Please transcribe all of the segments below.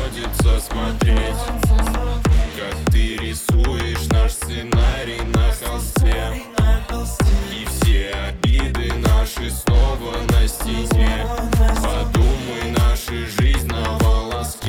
приходится смотреть, как ты рисуешь наш сценарий на холсте. И все обиды наши снова на стене. Подумай, наша жизнь на волоске.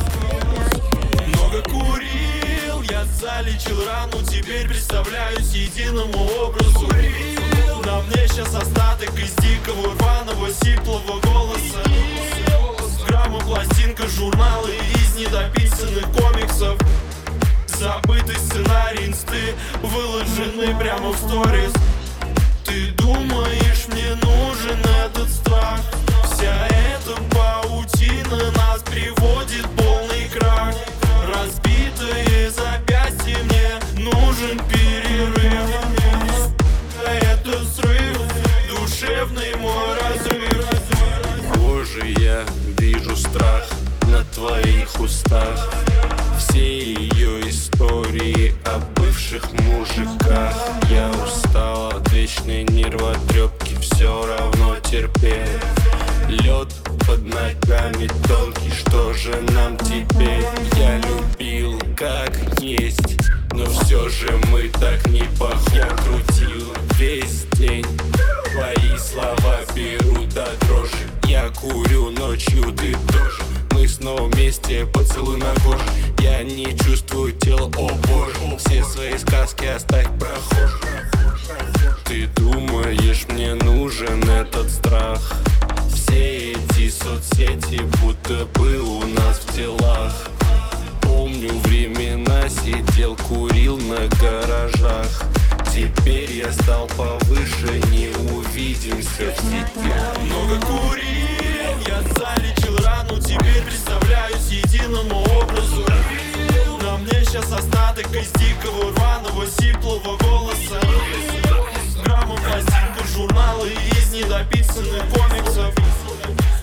Много курил, я залечил рану, теперь представляюсь единому образу. На мне сейчас остаток из дикого, рваного, сиплого голоса. Грамма, пластинка, журналы из недописанных комиксов. Забытый сценарий инсты выложены прямо в сторис. Ты думаешь, мне нужен этот страх? Вся эта паутина нас приводит в полный крах. Разбитые запястья, мне нужен перерыв. Это срыв, душевный мой разрыв. Боже, я вижу страх на твоих устах. Все ее истории о бывших мужиках. Я устал от вечной нервотрепки, все равно терпел. Лед под ногами тонкий, что же нам теперь? Я любил как есть, но все же мы так не похожи. Я крутил весь день, твои слова берут до дрожи. Я курю ночью, ты тоже. Мы снова вместе, поцелуй на коже. Я не чувствую тела, о боже. Все свои сказки оставь прохожим. Ты думаешь, мне нужен этот страх? Все эти соцсети будто бы у нас в телах. Помню времена, сидел, курил на гаражах. Теперь я стал повыше, не увидимся в сети. Много курил, я залечил рану, теперь представляюсь единому образу. На мне сейчас остаток из дикого, рваного, сиплого голоса. Грамма, пластинка, журналы из недописанных комиксов.